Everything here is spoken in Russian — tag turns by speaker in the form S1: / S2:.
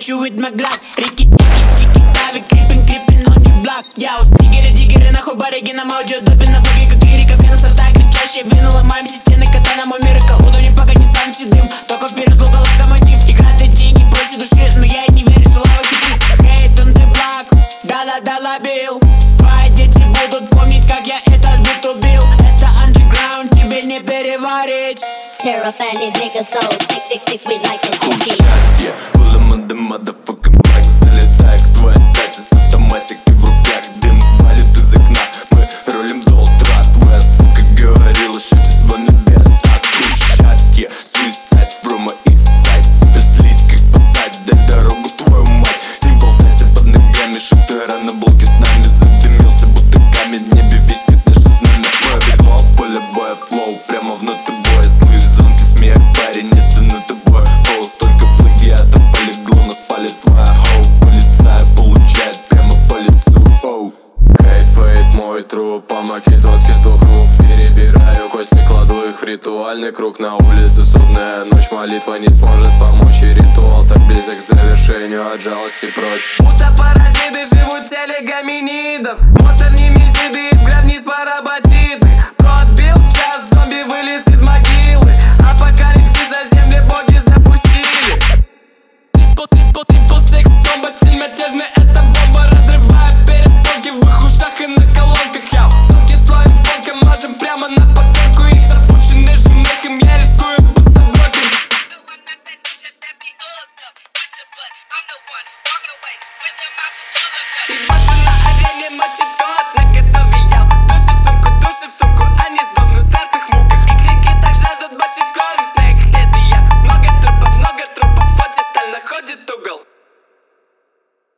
S1: hit you with my Glock. Рики-тики-тики, стави крипин on your block. Яу, диггеры, нахуй барыги, на моджо допи на боги, как лирика, пена сорта, кричащая вина, ломаем все стены, кота на мой миракл. Удонем, пока не стану седым, только вперед, лука, локомотив. Играть на деньги, просит души, но я и не верю, что лава хитрит. Hate on the block, дала бил. Твои дети будут помнить, как я этот бит убил. Это underground, тебе не переварить.
S2: Terrifying these niggas so 666 we like the GT.
S3: Yeah, pull them on the motherfucking back. Залетает твоя тача с автоматикой в руках. Дым валит из окна, мы рулим до утра. Твоя сука говорила, шутит звонит бед. Откушать, yeah, suicide from my east side. Себя слить как посадь, дай дорогу твою мать. Не болтайся под ногами, шутера на блоке с нами. Задымился, будто камень, в небе виснет наше знамя. Мое векло, поле боя, флоу, прямо внутрь боя. Слышь, зонки, смех, парень, это на тобой. Пол, столько плагиатов полегло, нас палит твоя хоу. Полицая получает прямо по лицу, оу.
S4: Хейт, фейт, мой труп, помоги доски с двух рук. Перебираю кости, кладу их в ритуальный круг. На улице судная ночь, молитва не сможет помочь. И ритуал так близок к завершению, от жалости прочь.
S5: Будто паразиты живут в теле гоминидов. Монстр не месиды, из гробниц поработиты. Пробил час, зомби вылез из могилы. Апокалипсис на земле боги запустили. Трипл секс, бомба, стиль мятежный, это бомба. Разрывает перепонки в их ушах и на колонках. Яу, руки слоем звонка, мажем прямо на потолку. Их запущенный живых, им я рискую, будто брокер. И башня на арене, мочит